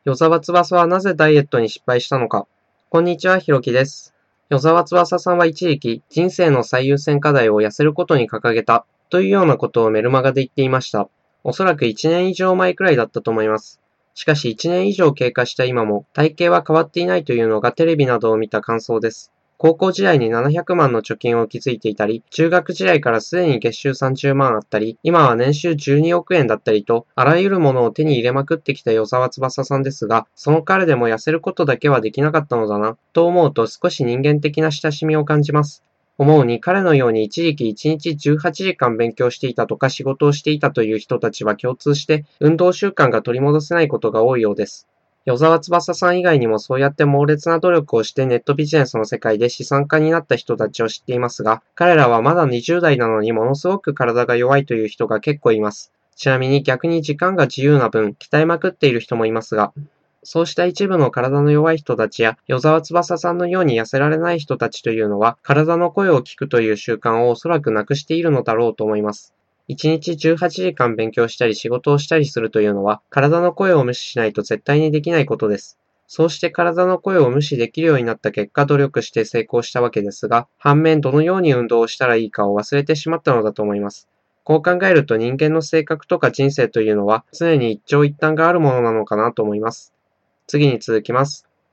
与沢翼はなぜダイエットに失敗したのか。こんにちは、ひろきです。与沢翼さんは一時期、人生の最優先課題を痩せることに掲げた、というようなことをメルマガで言っていました。おそらく1年以上前くらいだったと思います。しかし1年以上経過した今も、体型は変わっていないというのがテレビなどを見た感想です。高校時代に700万の貯金を築いていたり、中学時代からすでに月収30万あったり、今は年収12億円だったりと、あらゆるものを手に入れまくってきた与沢翼さんですが、その彼でも痩せることだけはできなかったのだな、と思うと少し人間的な親しみを感じます。思うに彼のように一時期1日18時間勉強していたとか仕事をしていたという人たちは共通して運動習慣が取り戻せないことが多いようです。与沢翼さん以外にもそうやって猛烈な努力をしてネットビジネスの世界で資産家になった人たちを知っていますが、彼らはまだ20代なのにものすごく体が弱いという人が結構います。ちなみに逆に時間が自由な分、鍛えまくっている人もいますが、そうした一部の体の弱い人たちや、与沢翼さんのように痩せられない人たちというのは、体の声を聞くという習慣をおそらくなくしているのだろうと思います。1日18時間勉強したり仕事をしたりするというのは、体の声を無視しないと絶対にできないことです。そうして体の声を無視できるようになった結果、努力して成功したわけですが、反面どのように運動をしたらいいかを忘れてしまったのだと思います。こう考えると人間の性格とか人生というのは、常に一長一短があるものなのかなと思います。次に続きます。